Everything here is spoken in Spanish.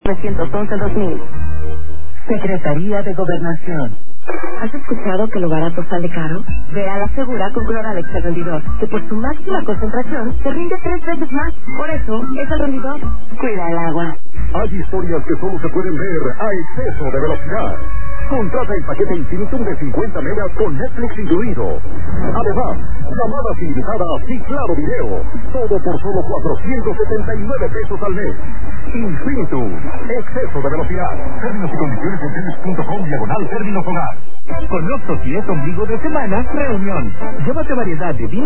911-2000. Secretaría de Gobernación. ¿Has escuchado que lo barato sale caro? Ve a la Segura con Cloralex el rendidor, que por su máxima concentración te rinde 3 veces más. Por eso es el rendidor. Cuida el agua. Hay historias que solo se pueden ver a exceso de velocidad. Contrata el paquete Infinitum de 50 megas con Netflix incluido. Además, llamadas ilimitadas y claro video. Todo por solo 479 pesos al mes. Infinitum. Exceso de velocidad. Términos y condiciones en tenis.com/términos hogar. Con Oxxo si es ombligo de semana, reunión. Llévate variedad de vino